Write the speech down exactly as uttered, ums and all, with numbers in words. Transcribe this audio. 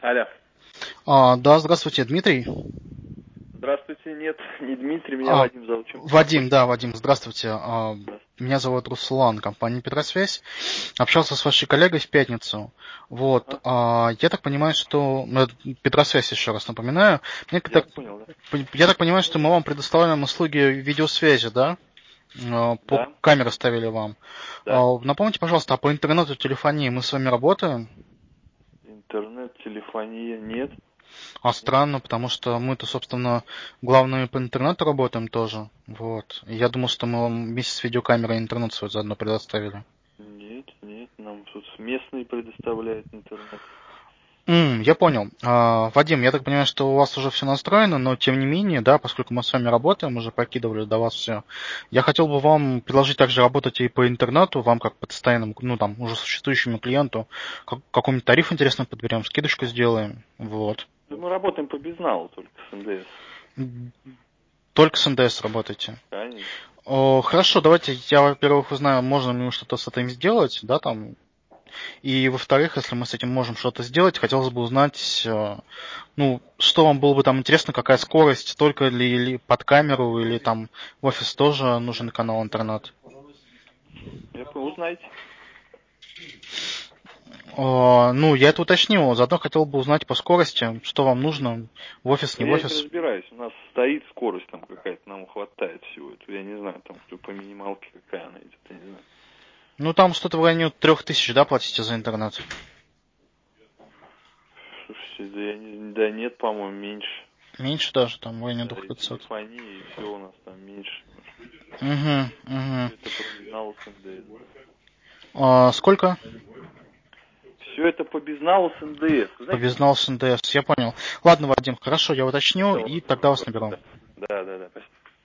Алло. А, да, здравствуйте, Дмитрий. Здравствуйте, нет, не Дмитрий, меня А, Вадим зовут. Чем Вадим, да, Вадим, здравствуйте. А, да. меня зовут Руслан, компания Петросвязь. Общался с вашей коллегой в пятницу. Вот. Ага. А, я так понимаю, что... ну, Петросвязь, еще раз напоминаю. Мне Я так... понял, да? Я так понимаю, что мы вам предоставляем услуги видеосвязи, да? А, По Да, камеры ставили вам. да. А, напомните, пожалуйста, а по интернету, телефонии мы с вами работаем? Интернет, телефония нет. А Нет, странно, потому что мы-то, собственно, главное по интернету работаем тоже. Вот. И я думал, что мы вам вместе с видеокамерой интернет свой заодно предоставили. нет, нет, нам тут местные предоставляют интернет. М, я понял. А, Вадим, я так понимаю, что у вас уже все настроено, но тем не менее, да, поскольку мы с вами работаем, уже прокидывали до вас все, я хотел бы вам предложить также работать и по интернету, вам как постоянному, ну там, уже существующему клиенту, как, какой-нибудь тариф интересно подберем, скидочку сделаем, вот. Да мы работаем по безналу только с эн дэ эс. Только с эн дэ эс работаете. Конечно. О, хорошо, давайте я, во-первых, узнаю, можно ли что-то с этим сделать, да, там. И, во-вторых, если мы с этим можем что-то сделать, хотелось бы узнать, э, ну, что вам было бы там интересно, какая скорость, только ли или под камеру, или там в офис тоже нужен канал интернет. Я понял, узнаете. О, ну, я это уточнил, заодно хотел бы узнать по скорости, что вам нужно, в офис, Да не в я не офис. разбираюсь, у нас стоит скорость там какая-то, нам хватает всего этого. Я не знаю, там что по минималке какая она идет, я не знаю. Ну, там что-то в районе трех тысяч, да, платите за интернет? Слушайте, да, я не, да нет, по-моему, меньше. Меньше даже, там, в районе Да, двух и пятисот. телефонии, и все у нас там меньше. Угу, угу. Все это по безналу с эн дэ эс. А, сколько? Все это по безналу с эн дэ эс. Вы знаете, Побезнал с эн дэ эс, я понял. Ладно, Вадим, хорошо, я уточню это вот, и тогда вас вот, наберу. да, да, да, да, спасибо.